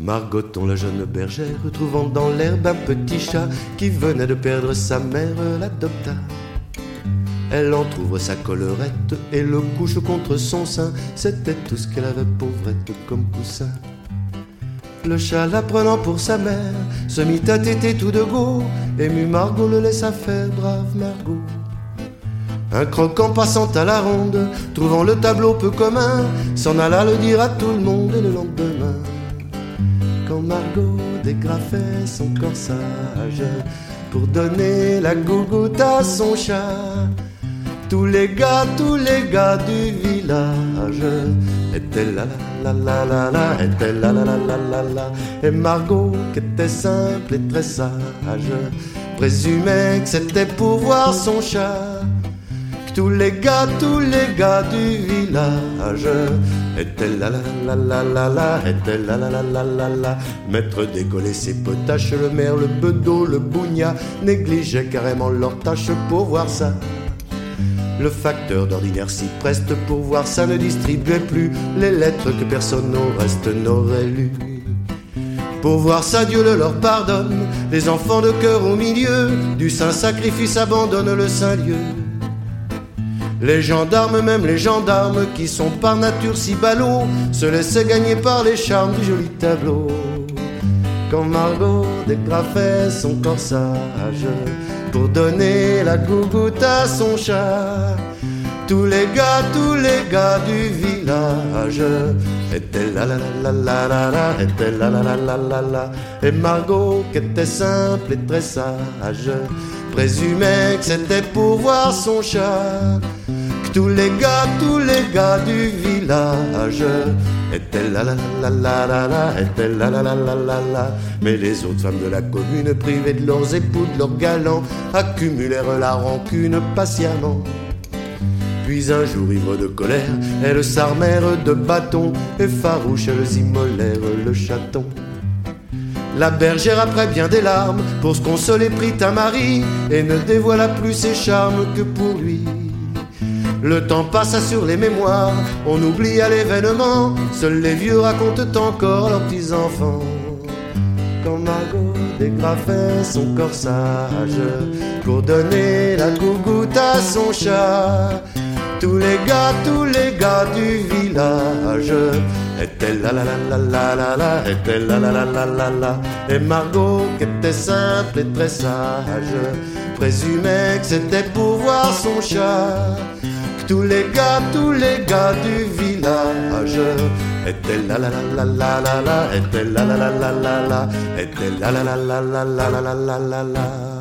Margoton, la jeune bergère, trouvant dans l'herbe un petit chat qui venait de perdre sa mère, l'adopta. Elle entr'ouvre sa collerette et le couche contre son sein. C'était tout ce qu'elle avait, pauvrette, comme coussin. Le chat, la prenant pour sa mère, se mit à téter tout de go. Ému, Margot le laissa faire, brave Margot. Un croquant passant à la ronde, trouvant le tableau peu commun, s'en alla le dire à tout le monde le lendemain. Quand Margot dégrafait son corsage pour donner la gougoute à son chat, tous les gars du village étaient là la la la la, étaient là la la la la la. Et Margot, qui était simple et très sage, présumait que c'était pour voir son chat. Tous les gars du village étaient là la la la la la, étaient là la la la la la. Maître décollait ses potaches, le maire, le bedeau, le bougna négligeaient carrément leurs tâches pour voir ça. Le facteur d'ordinaire si preste pour voir ça ne distribuait plus les lettres que personne au reste n'aurait lues. Pour voir ça, Dieu le leur pardonne, les enfants de cœur au milieu du saint sacrifice abandonnent le saint lieu. Les gendarmes, même les gendarmes, qui sont par nature si ballots, se laissaient gagner par les charmes du joli tableau. Quand Margot dégrafait son corsage pour donner la gougoute à son chat, tous les gars du village étaient là la la la la la, étaient là la la la la la. Et Margot, qui était simple et très sage, présumait que c'était pour voir son chat. Tous les gars du village étaient là la la la la la, étaient là la la la la la. Mais les autres femmes de la commune, privées de leurs époux, de leurs galants, accumulèrent la rancune patiemment. Puis un jour, ivres de colère, elles s'armèrent de bâtons et farouches, elles immolèrent le chaton. La bergère, après bien des larmes, pour se consoler prit un mari et ne dévoila plus ses charmes que pour lui. Le temps passa sur les mémoires, on oublia l'événement, seuls les vieux racontent encore leurs petits-enfants. Quand Margot dégrafait son corsage pour donner la gougoute à son chat, tous les gars du village étaient là la la la la la, étaient là la la la la la. Et Margot, qui était simple et très sage, présumait que c'était pour voir son chat. Tous les gars du village étaient là la la la la la, étaient là la la la la la, étaient là la la la la la la la la.